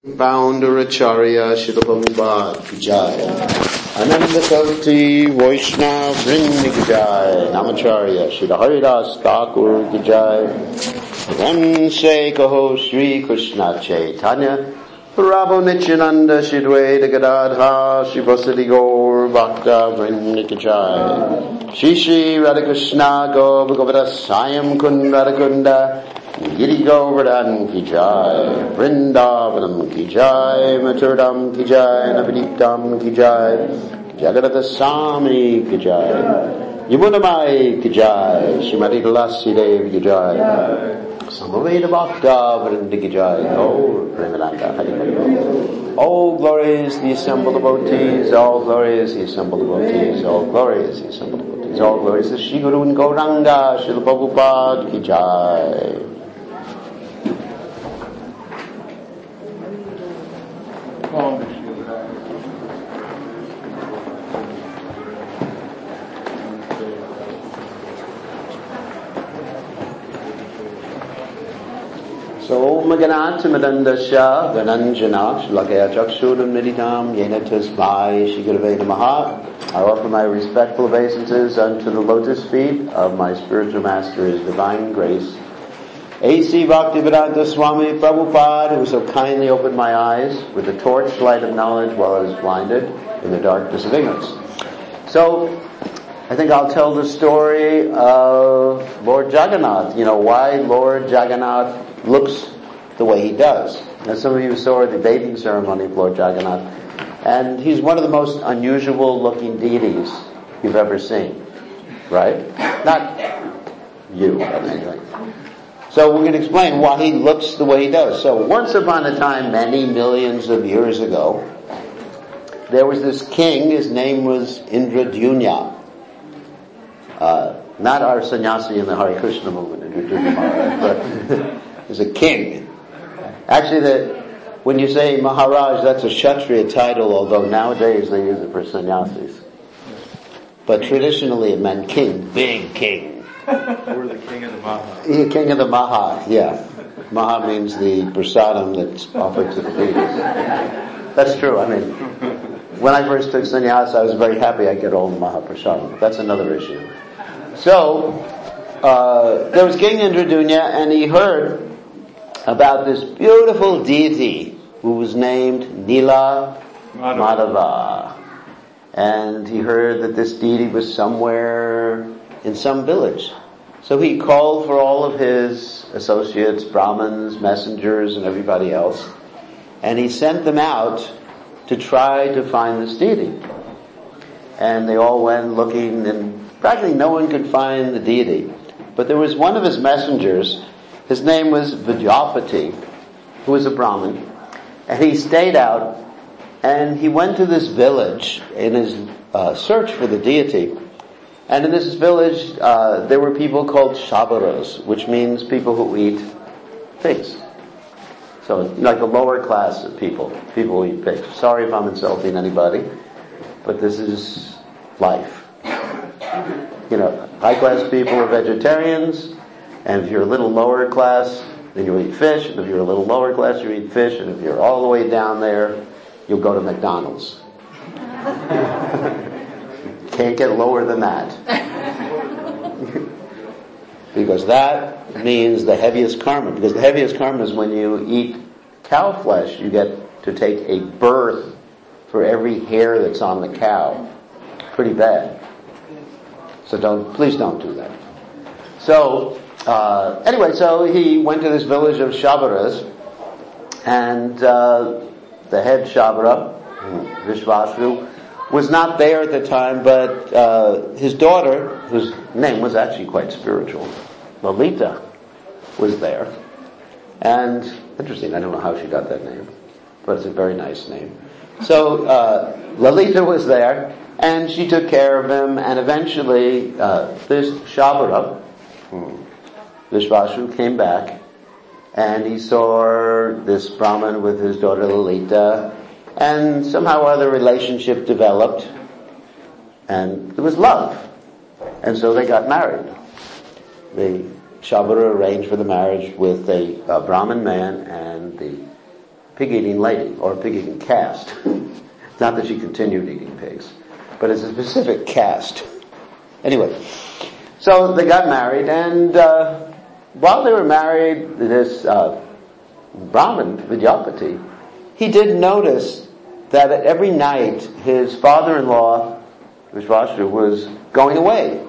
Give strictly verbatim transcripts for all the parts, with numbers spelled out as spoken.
Founder Acharya Srila Prabhupada Ki Jai. Ananda Sarti Vaishnava Vrinda Ki Jai. Namacharya Srila Haridas Thakur Ki Jai. Vanse Kaho Shri Krishna Chaitanya Prabhu Nityananda Shri Dvaita Gadadha Shri Vasili Gaur Bhakta Vrinda Ki Jai. Shri Shri Radhakrishna Gopa Govardhan Sayam Kund Radhakunda Giri Govardhan Ki Jai, Vrindavanam Ki Jai, Maturdam Ki Jai, Navadiptam Ki Jai, Jagadata Sami Ki Jai, Yamunamai Ki Jai, Shrimati Tulasi Devi Ki Jai, Samaveda Bhakta Vrinda Ki Jai, Oh, Premalanda Hari Hari. All glory is the assembled devotees, all glory is the assembled devotees, all glory is the assembled devotees, all glory is the Shri Guru and Gauranga, Srila Prabhupada Ki Jai. So, Maganathamadandasya Gananjana Shlakaya Chakshudam Nididam Yena Tasmai Shigurave Namaha. I offer my respectful obeisances unto the lotus feet of my spiritual master, His Divine Grace, A C Bhaktivedanta Swami Prabhupada, who so kindly opened my eyes with the torchlight of knowledge while I was blinded in the darkness of ignorance. So, I think I'll tell the story of Lord Jagannath. You know, why Lord Jagannath looks the way he does. Now, some of you saw the bathing ceremony of Lord Jagannath, and he's one of the most unusual looking deities you've ever seen. Right? Not you, but anyway. So we're going to explain why he looks the way he does. So once upon a time, many millions of years ago, there was this king. His name was Indradyumna. Uh, not our sannyasi in the Hare Krishna movement, Indradyumna Maharaj, but he's a king. Actually, the, when you say Maharaj, that's a Kshatriya title, although nowadays they use it for sannyasis. But traditionally it meant king, big king. We're the king of the Maha. Yeah, king of the Maha, yeah. Maha means the prasadam that's offered to the deities. That's true. I mean, when I first took sannyas, I was very happy I get all the Maha prasadam. That's another issue. So, uh, there was King Indradyumna, and he heard about this beautiful deity who was named Nila Madhava. And he heard that this deity was somewhere in some village. So he called for all of his associates, Brahmins, messengers, and everybody else, and he sent them out to try to find this deity. And they all went looking, and practically no one could find the deity. But there was one of his messengers, his name was Vidyapati, who was a Brahmin, and he stayed out, and he went to this village in his uh, search for the deity. And in this village, uh, there were people called Shabaras, which means people who eat pigs. So, like a lower class of people, people who eat pigs. Sorry if I'm insulting anybody, but this is life. You know, high class people are vegetarians, and if you're a little lower class, then you eat fish, and if you're a little lower class, you eat fish, and if you're all the way down there, you'll go to McDonald's. Can't get lower than that. Because that means the heaviest karma. Because the heaviest karma is when you eat cow flesh, you get to take a birth for every hair that's on the cow. Pretty bad. So don't, please don't do that. So, uh, anyway, so he went to this village of Shabaras, and uh, the head Shabara, Vishvashu, was not there at the time, but uh, his daughter, whose name was actually quite spiritual, Lalita, was there. And, interesting, I don't know how she got that name, but it's a very nice name. So, uh, Lalita was there, and she took care of him, and eventually, uh, this Shabara, Vishvashu, came back, and he saw this Brahmin with his daughter Lalita, and somehow or other relationship developed, and there was love. And so they got married. The Shabara arranged for the marriage with a, a Brahmin man and the pig-eating lady, or pig-eating caste. Not that she continued eating pigs, but it's a specific caste. Anyway, so they got married, and uh, while they were married, this uh, Brahmin, Vidyapati, he did notice that every night his father-in-law, Vishvasura, was going away.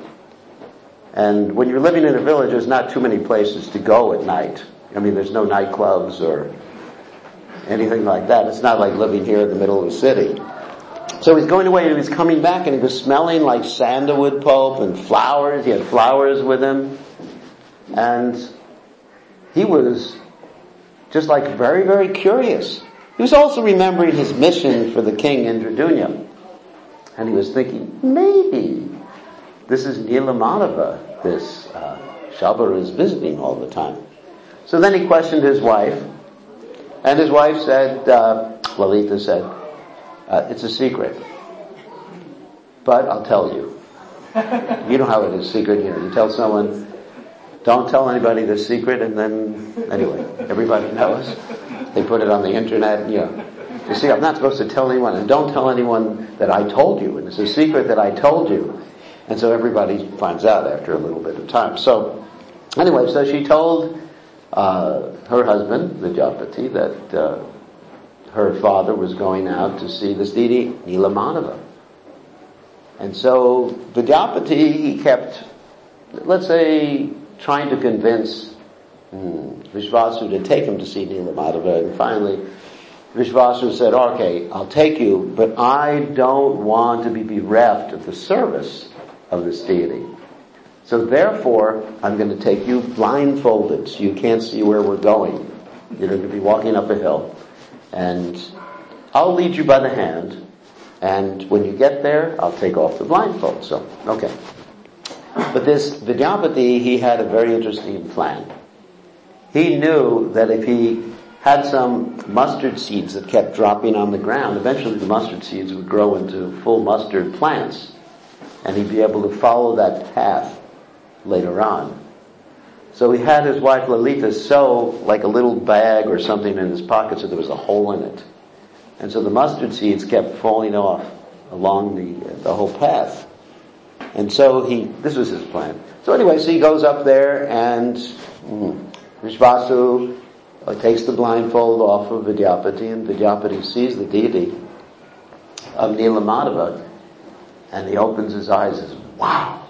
And when you're living in a village, there's not too many places to go at night. I mean, there's no nightclubs or anything like that. It's not like living here in the middle of the city. So he's going away and he was coming back and he was smelling like sandalwood pulp and flowers. He had flowers with him. And he was just like very, very curious. He was also remembering his mission for the king Indradunya. And he was thinking, maybe this is Nilamadava, this uh, Shabara is visiting all the time. So then he questioned his wife. And his wife said, uh, Lalita said, uh, it's a secret. But I'll tell you. You know how it is, secret. You know, you tell someone, don't tell anybody the secret, and then, anyway, everybody knows. They put it on the internet, and, you know. You see, I'm not supposed to tell anyone, and don't tell anyone that I told you, and it's a secret that I told you. And so everybody finds out after a little bit of time. So, anyway, so she told uh, her husband, Vidyapati, that uh, her father was going out to see this deity, Nilamadava. And so Vidyapati, he kept, let's say, trying to convince hmm, Vishvasura to take him to see Nilamadava. And finally, Vishvasura said, okay, I'll take you, but I don't want to be bereft of the service of this deity. So therefore, I'm going to take you blindfolded so you can't see where we're going. You're going to be walking up a hill. And I'll lead you by the hand. And when you get there, I'll take off the blindfold. So, okay. But this Vidyapati, he had a very interesting plan. He knew that if he had some mustard seeds that kept dropping on the ground, eventually the mustard seeds would grow into full mustard plants. And he'd be able to follow that path later on. So he had his wife Lalita sew like a little bag or something in his pocket so there was a hole in it. And so the mustard seeds kept falling off along the the whole path. And so he, this was his plan. So anyway, so he goes up there and mm, Vishvasura uh, takes the blindfold off of Vidyapati, and Vidyapati sees the deity of Nilamadava, and he opens his eyes and says, wow,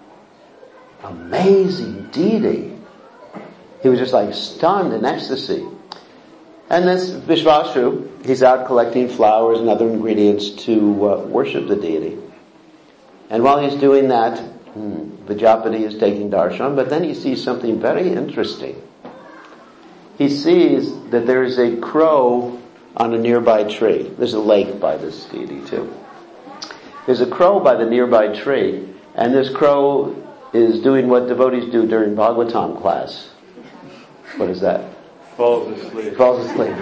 amazing deity. He was just like stunned in ecstasy. And this Vishvasura, he's out collecting flowers and other ingredients to uh, worship the deity. And while he's doing that, hmm, Vidyapati is taking darshan, but then he sees something very interesting. He sees that there is a crow on a nearby tree. There's a lake by this deity too. There's a crow by the nearby tree, and this crow is doing what devotees do during Bhagavatam class. What is that? Falls asleep. Falls asleep.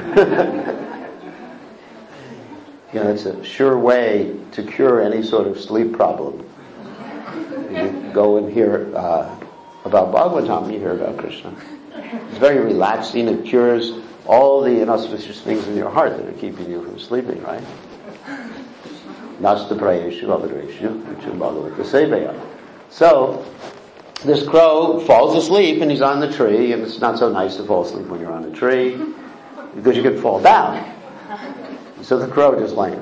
You know, it's a sure way to cure any sort of sleep problem. You go and hear uh, about Bhagavatam, you hear about Krishna. It's very relaxing. It cures all the inauspicious things in your heart that are keeping you from sleeping, right? Nasta prayeshu avadreshu vichum bhagavata seveya. So, this crow falls asleep and he's on the tree, and it's not so nice to fall asleep when you're on a tree because you could fall down. So the crow just like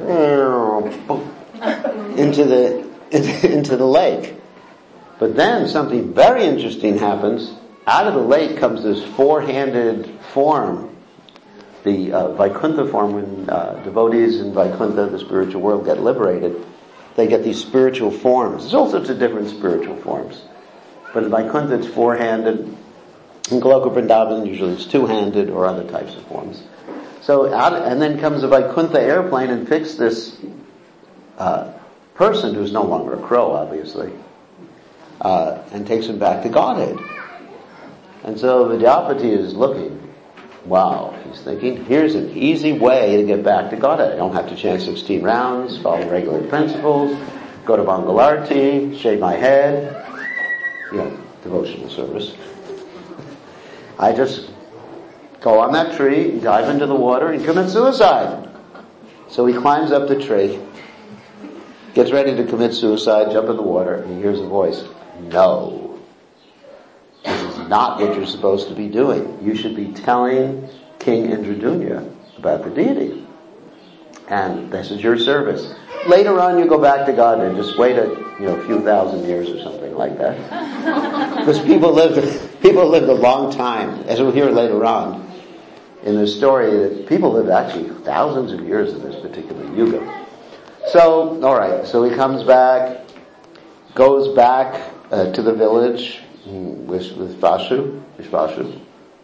into the into the lake. But then something very interesting happens. Out of the lake comes this four-handed form, the uh, Vaikuntha form. When uh, devotees in Vaikuntha, the spiritual world, get liberated, they get these spiritual forms. There's all sorts of different spiritual forms. But in Vaikuntha it's four-handed. In Goloka Vrindavan usually it's two-handed or other types of forms. So out, and then comes a Vaikuntha airplane and picks this uh, person who's no longer a crow, obviously, uh, and takes him back to Godhead. And so Vidyapati is looking. Wow, he's thinking, here's an easy way to get back to Godhead. I don't have to chant sixteen rounds, follow regular principles, go to Mangalarti, shave my head, you know, devotional service. I just go on that tree, dive into the water, and commit suicide. So he climbs up the tree, gets ready to commit suicide, jump in the water, and he hears a voice. No. This is not what you're supposed to be doing. You should be telling King Indradunya about the deity. And this is your service. Later on you go back to God and just wait a you know a few thousand years or something like that. Because people lived people lived a long time, as we'll hear later on in the story, that people lived actually thousands of years in this particular yuga. So, alright, so he comes back, goes back uh, to the village with, with Vashu, Vishvashu,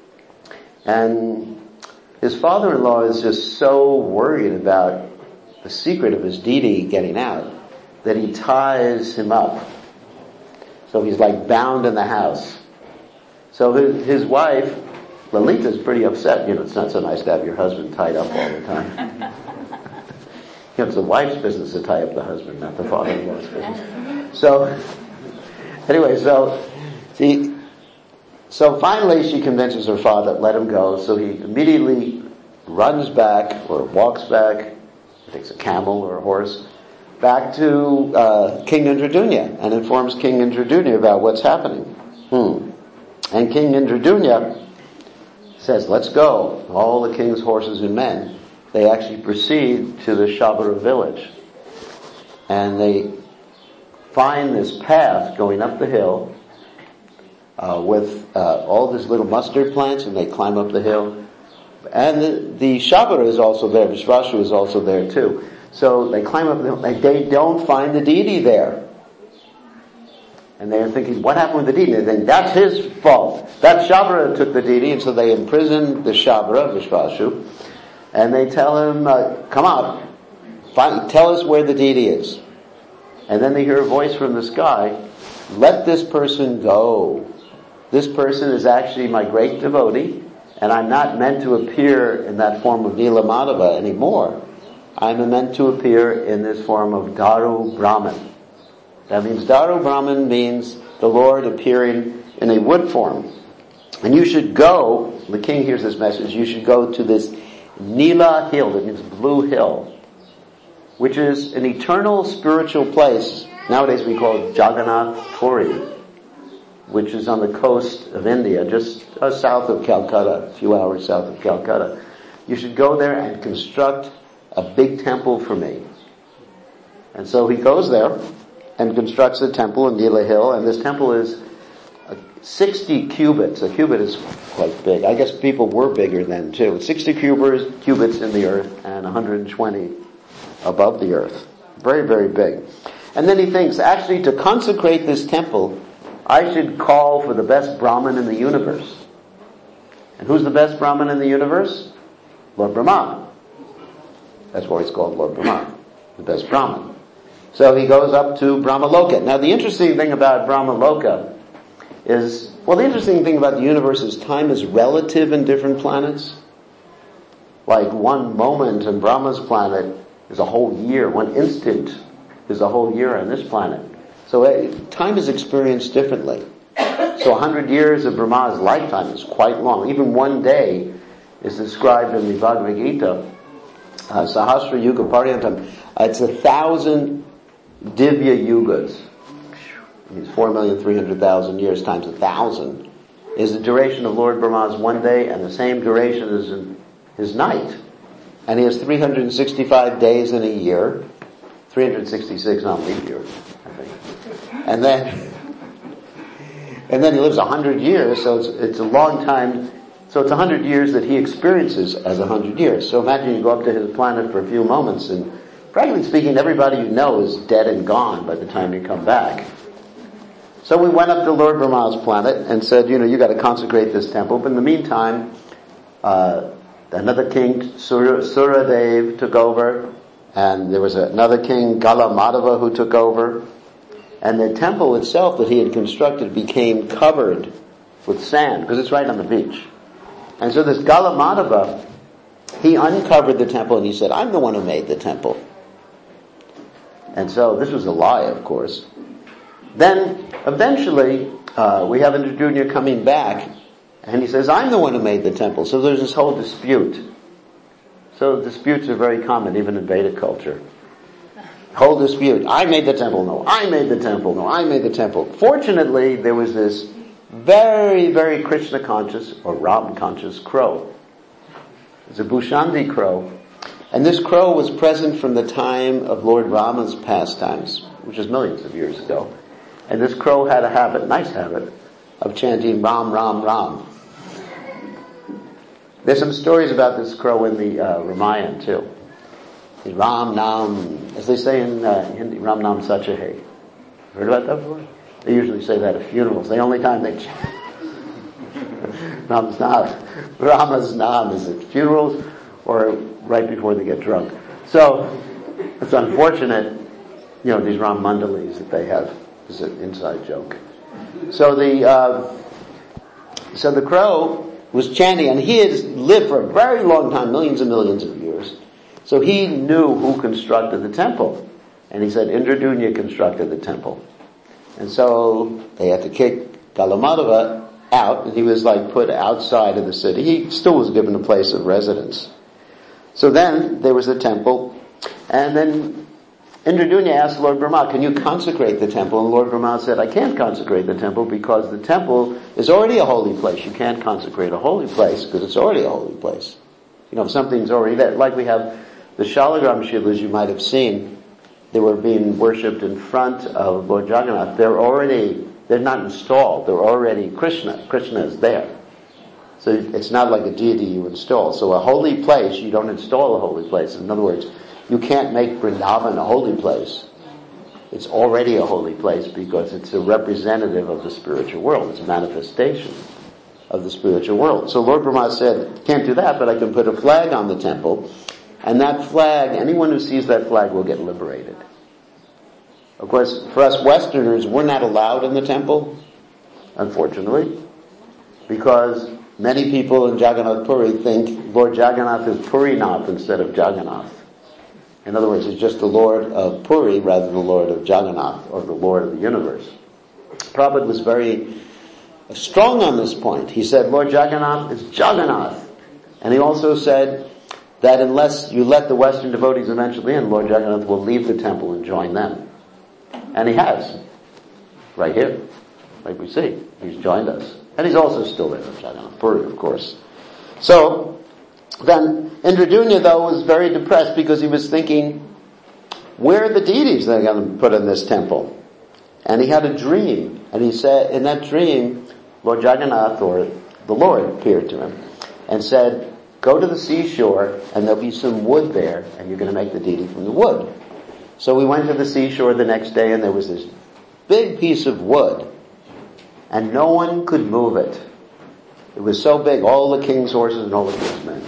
and his father-in-law is just so worried about the secret of his deity getting out that he ties him up. So he's like bound in the house. So his, his wife, Lalita, is pretty upset. You know, it's not so nice to have your husband tied up all the time. You know, it's the wife's business to tie up the husband, not the father-in-law's business. So, anyway, so, see, so finally she convinces her father, let him go. So he immediately runs back, or walks back, takes a camel or a horse, back to uh, King Indradunya, and informs King Indradunya about what's happening. Hmm. And King Indradunya says, let's go. All the king's horses and men, they actually proceed to the Shabara village. And they find this path going up the hill uh, with uh, all these little mustard plants, and they climb up the hill. And the, the Shabara is also there, Vishvashu is also there too. So they climb up the hill, and they don't find the deity there. And they're thinking, what happened with the deity? They think, that's his fault. That Shabara took the deity, and so they imprison the Shabara, Vishvashu, and they tell him, uh, come out, find, tell us where the deity is. And then they hear a voice from the sky, let this person go. This person is actually my great devotee, and I'm not meant to appear in that form of Nila Madhava anymore. I'm meant to appear in this form of Daru Brahman. That means Daru Brahman means the Lord appearing in a wood form. And you should go, the king hears this message, you should go to this Nila hill, that means blue hill, which is an eternal spiritual place. Nowadays we call it Jagannath Puri, which is on the coast of India, just uh, south of Calcutta, a few hours south of Calcutta. You should go there and construct a big temple for me. And so he goes there and constructs a temple in Nila Hill, and this temple is sixty cubits. A cubit is quite big. I guess people were bigger then too. sixty cubits in the earth and one hundred twenty above the earth. Very, very big. And then he thinks, actually to consecrate this temple, I should call for the best Brahmin in the universe. And who's the best Brahmin in the universe? Lord Brahma. That's why he's called Lord Brahma, the best Brahmin. So he goes up to Brahmaloka. Now the interesting thing about Brahmaloka is, well, the interesting thing about the universe is time is relative in different planets. Like one moment on Brahma's planet is a whole year. One instant is a whole year on this planet. So uh, time is experienced differently. So a hundred years of Brahma's lifetime is quite long. Even one day is described in the Bhagavad Gita, uh, Sahasra Yuga Paryantam. Uh, it's a thousand Divya Yugas. It means four million three hundred thousand years times a thousand is the duration of Lord Brahma's one day, and the same duration as in his night. And he has three hundred sixty-five days in a year, three hundred sixty-six on leap year, I think. And then, and then he lives a hundred years, so it's, it's a long time. So it's a hundred years that he experiences as a hundred years. So imagine you go up to his planet for a few moments, and practically speaking, everybody you know is dead and gone by the time you come back. So we went up to Lord Brahma's planet and said, you know, you got to consecrate this temple. But in the meantime, uh, another king, Sur- Suradev, took over, and there was another king, Gala Madhava, who took over. And the temple itself that he had constructed became covered with sand, because it's right on the beach. And so this Gala Madhava, he uncovered the temple and he said, I'm the one who made the temple. And so this was a lie, of course. Then, eventually, uh, we have Indradunya coming back, And he says, I'm the one who made the temple. So there's this whole dispute. So disputes are very common, even in Vedic culture. Whole dispute. I made the temple. No, I made the temple. No, I made the temple. Fortunately, there was this very, very Krishna conscious or Ram conscious crow. It's a Bhushandi crow. And this crow was present from the time of Lord Rama's pastimes, which is millions of years ago. And this crow had a habit, nice habit, of chanting Ram, Ram, Ram. There's some stories about this crow in the uh, Ramayana too. Ram Nam, as they say in uh, Hindi, Ram Nam Sacha Hai. Heard about that before? They usually say that at funerals. The only time they chant Ram's Nam, Rama's Nam is at funerals or right before they get drunk. So it's unfortunate, you know, these Ram Mandalis that they have is an inside joke. So the uh, so the crow was chanting, and he had lived for a very long time, millions and millions of years. So he knew who constructed the temple. And he said, Indradunya constructed the temple. And so they had to kick Kalamadava out, and he was like put outside of the city. He still was given a place of residence. So then there was the temple, and then Indradunya asked Lord Brahma, can you consecrate the temple? And Lord Brahma said, I can't consecrate the temple because the temple is already a holy place. You can't consecrate a holy place because it's already a holy place. You know, if something's already there, like we have the Shalagram Shivas you might have seen, they were being worshipped in front of Lord Jagannath. They're already, they're not installed. They're already Krishna. Krishna is there. So it's not like a deity you install. So a holy place, you don't install a holy place. In other words, you can't make Vrindavan a holy place. It's already a holy place because it's a representative of the spiritual world. It's a manifestation of the spiritual world. So Lord Brahma said, can't do that, but I can put a flag on the temple. And that flag, anyone who sees that flag will get liberated. Of course, for us Westerners, we're not allowed in the temple, unfortunately, because many people in Jagannath Puri think Lord Jagannath is Purinath instead of Jagannath. In other words, he's just the Lord of Puri rather than the Lord of Jagannath or the Lord of the universe. Prabhupada was very strong on this point. He said, Lord Jagannath is Jagannath. And he also said that unless you let the Western devotees eventually in, Lord Jagannath will leave the temple and join them. And he has. Right here. Like we see. He's joined us. And he's also still there in Jagannath Puri, of course. So, then Indradunya, though, was very depressed because he was thinking, where are the deities that are going to put in this temple? And he had a dream. And he said, in that dream, Lord Jagannath, or the Lord, appeared to him and said, go to the seashore and there'll be some wood there and you're going to make the deity from the wood. So we went to the seashore the next day and there was this big piece of wood and no one could move it. It was so big, all the king's horses and all the king's men.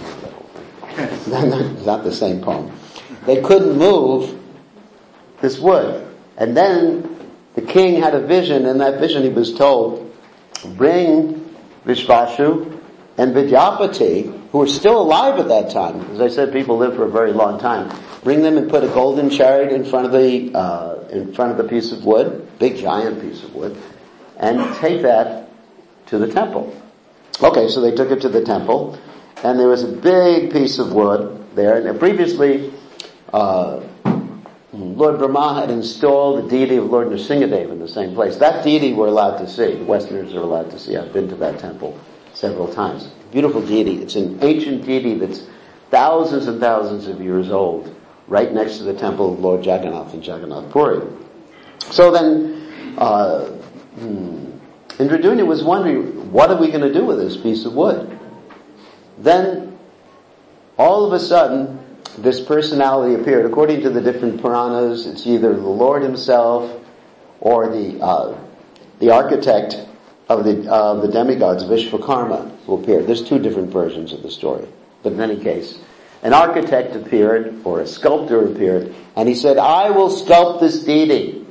It's not the same poem. They couldn't move this wood. And then the king had a vision. In that vision he was told, bring Vishvashu and Vidyapati, who were still alive at that time. As I said, people live for a very long time. Bring them and put a golden chariot in front of the, uh, in front of the piece of wood, big giant piece of wood, and take that to the temple. Okay, so they took it to the temple, and there was a big piece of wood there. And previously, uh, Lord Brahma had installed the deity of Lord Nrsingadev in the same place. That deity we're allowed to see. Westerners are allowed to see. I've been to that temple several times. Beautiful deity. It's an ancient deity that's thousands and thousands of years old, right next to the temple of Lord Jagannath in Jagannath Puri. So then, uh, hmm, Indradunya was wondering, what are we going to do with this piece of wood? Then, all of a sudden, this personality appeared. According to the different Puranas, it's either the Lord himself or the uh, the architect of the uh, the demigods, Vishvakarma, who appeared. There's two different versions of the story. But in any case, an architect appeared, or a sculptor appeared, and he said, I will sculpt this deity.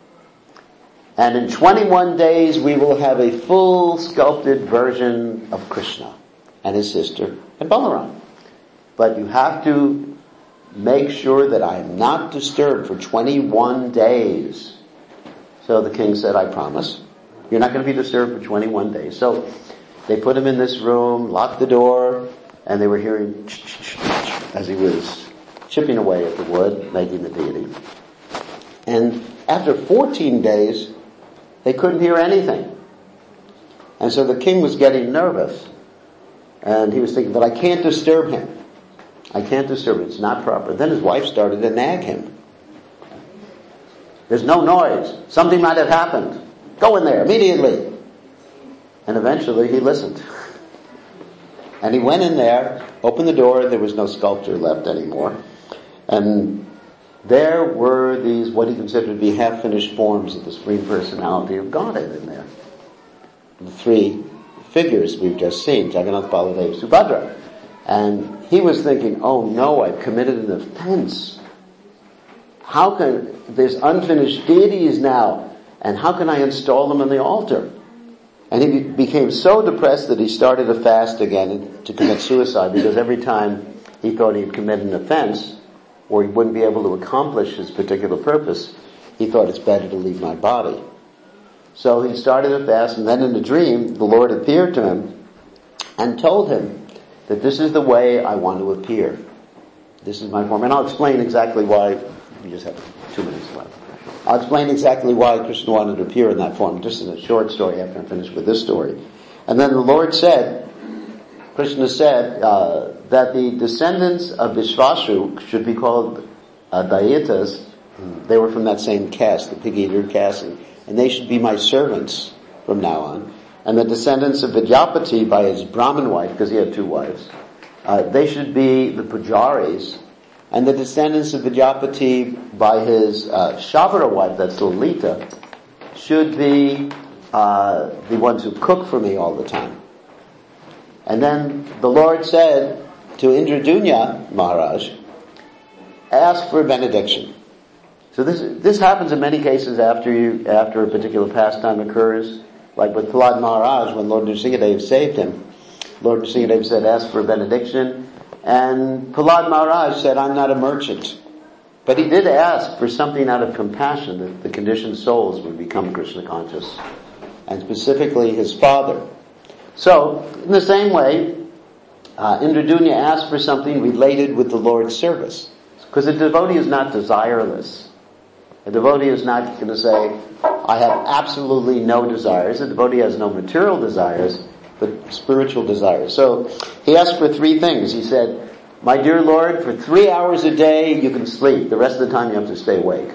And in twenty-one days we will have a full sculpted version of Krishna and his sister and Balaram. But you have to make sure that I am not disturbed for twenty-one days. So the king said, I promise. You're not going to be disturbed for twenty-one days. So They put him in this room, locked the door, and they were hearing as he was chipping away at the wood, making the deity. And after fourteen days, they couldn't hear anything. And so the king was getting nervous. And he was thinking, but I can't disturb him. I can't disturb him. It's not proper. Then his wife started to nag him. There's no noise. Something might have happened. Go in there immediately. And eventually he listened. And he went in there, opened the door, there was no sculpture left anymore. And there were these, what he considered to be half-finished forms of the Supreme Personality of Godhead in there. The three figures we've just seen, Jagannath, Baladeva, Subhadra. And he was thinking, oh no, I've committed an offense. How can, there's unfinished deities now, and how can I install them on the altar? And he became so depressed that he started a fast again to commit suicide, because every time he thought he'd committed an offense, or he wouldn't be able to accomplish his particular purpose, he thought it's better to leave my body. So he started a fast, and then in a dream, the Lord appeared to him and told him that this is the way I want to appear. This is my form. And I'll explain exactly why. We just have two minutes left. I'll explain exactly why Krishna wanted to appear in that form, just in a short story after I'm finished with this story. And then the Lord said, Krishna said, uh, that the descendants of Vishvashu should be called uh, Dayatas. They were from that same caste, the pig-eater caste, and, and they should be my servants from now on. And the descendants of Vidyapati by his Brahmin wife, because he had two wives, uh, they should be the Pujaris. And the descendants of Vidyapati by his uh, Shavara wife, that's Lalita, should be uh, the ones who cook for me all the time. And then the Lord said to Indradunya Maharaj, ask for a benediction. So this this happens in many cases after you after a particular pastime occurs, like with Prahlad Maharaj when Lord Nrsingadev saved him. Lord Nrsingadev said, ask for a benediction. And Prahlad Maharaj said, I'm not a merchant. But he did ask for something out of compassion, that the conditioned souls would become Krishna conscious. And specifically his father. So, in the same way, uh, Indradunya asked for something related with the Lord's service. Because a devotee is not desireless. A devotee is not going to say, I have absolutely no desires. A devotee has no material desires, but spiritual desires. So he asked for three things. He said, my dear Lord, for three hours a day you can sleep. The rest of the time you have to stay awake.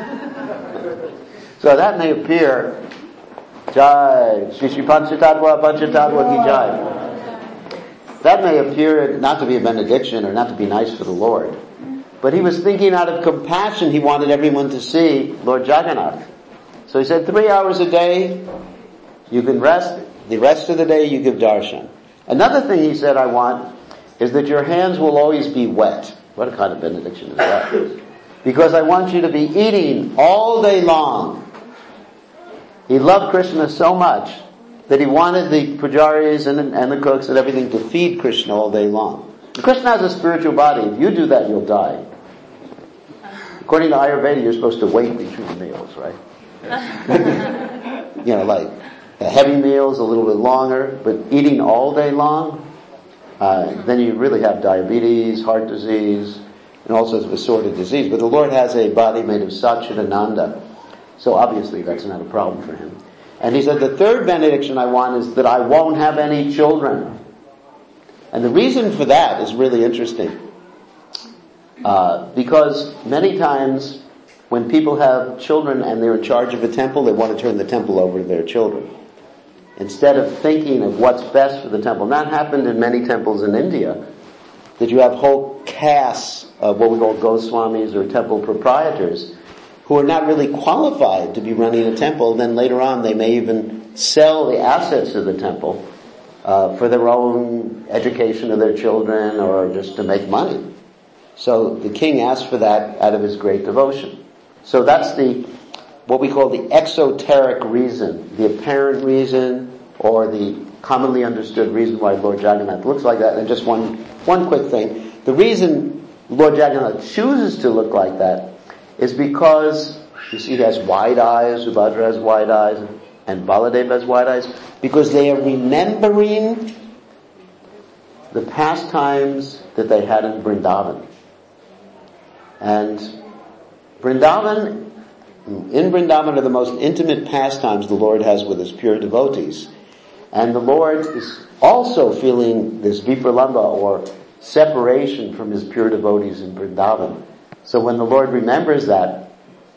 So that may appear, Jai, Shri Shri Panchatatva, Panchatatva Ki Jai. That may appear not to be a benediction or not to be nice for the Lord. But he was thinking out of compassion, he wanted everyone to see Lord Jagannath. So he said, three hours a day you can rest. The rest of the day you give darshan. Another thing he said I want is that your hands will always be wet. What kind of benediction is that? Because I want you to be eating all day long. He loved Krishna so much that he wanted the pujaris and, and the cooks and everything to feed Krishna all day long. Krishna has a spiritual body. If you do that, you'll die. According to Ayurveda, you're supposed to wait between meals, right? You know, like heavy meals, a little bit longer, but eating all day long, uh, then you really have diabetes, heart disease, and all sorts of assorted disease. But the Lord has a body made of Satchidananda, so obviously that's not a problem for him. And he said, the third benediction I want is that I won't have any children. And the reason for that is really interesting. Uh, because many times when people have children and they're in charge of a temple, they want to turn the temple over to their children. Instead of thinking of what's best for the temple. And that happened in many temples in India, that you have whole castes of what we call Goswamis or temple proprietors who are not really qualified to be running a temple. Then later on they may even sell the assets of the temple uh, for their own education of their children or just to make money. So the king asked for that out of his great devotion. So that's the what we call the exoteric reason, the apparent reason, or the commonly understood reason why Lord Jagannath looks like that. And just one one quick thing. The reason Lord Jagannath chooses to look like that is because, you see, he has wide eyes, Subhadra has wide eyes, and Baladev has white eyes? Because they are remembering the pastimes that they had in Vrindavan. And Vrindavan, in Vrindavan are the most intimate pastimes the Lord has with his pure devotees. And the Lord is also feeling this vipralamba, or separation from his pure devotees in Vrindavan. So when the Lord remembers that,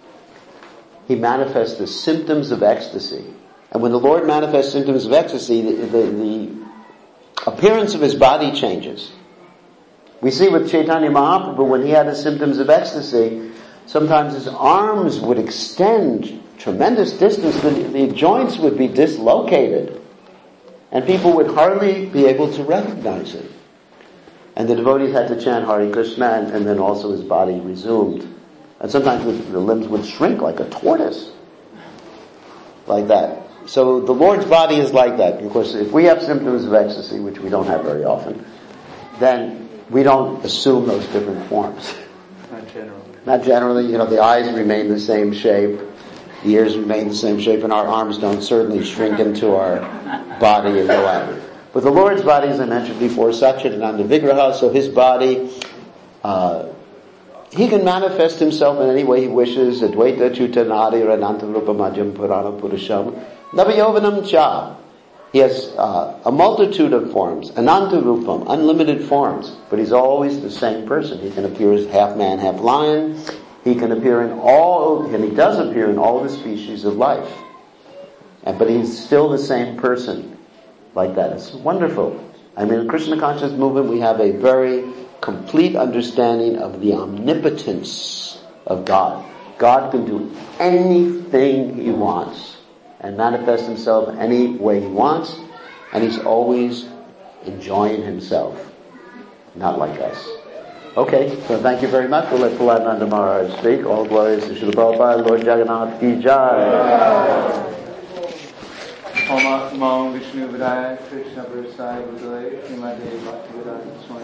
he manifests the symptoms of ecstasy. And when the Lord manifests symptoms of ecstasy, the, the, the appearance of his body changes. We see with Chaitanya Mahaprabhu, when he had the symptoms of ecstasy, sometimes his arms would extend tremendous distance, the, the joints would be dislocated, and people would hardly be able to recognize him. And the devotees had to chant Hare Krishna, and, and then also his body resumed. And sometimes the limbs would shrink like a tortoise. Like that. So the Lord's body is like that. Of course, if we have symptoms of ecstasy, which we don't have very often, then we don't assume those different forms. Not generally. Not generally. You know, the eyes remain the same shape, the ears remain the same shape, and our arms don't certainly shrink into our body and go out. But the Lord's body, as I mentioned before, Satchidananda Vigraha, so his body, uh, he can manifest himself in any way he wishes. Advaita Chutanadi Rananta Rupa Majam Purana Purusham Navayovanam Cha. He has uh, a multitude of forms, Ananta Rupam, unlimited forms, but he's always the same person. He can appear as half man, half lion. He can appear in all, and he does appear in all the species of life. And, but he's still the same person. Like that. It's wonderful. I mean, in Krishna conscious movement, we have a very complete understanding of the omnipotence of God. God can do anything he wants and manifest himself any way he wants, and he's always enjoying himself. Not like us. Okay, so thank you very much. We'll let Prahlad Maharaj speak. All glories to Srila Prabhupada, Lord Jagannath ki jai. Om Vishnu Vidaya Krishna Prasaya Budale Srimade Bhaktivedanta Swami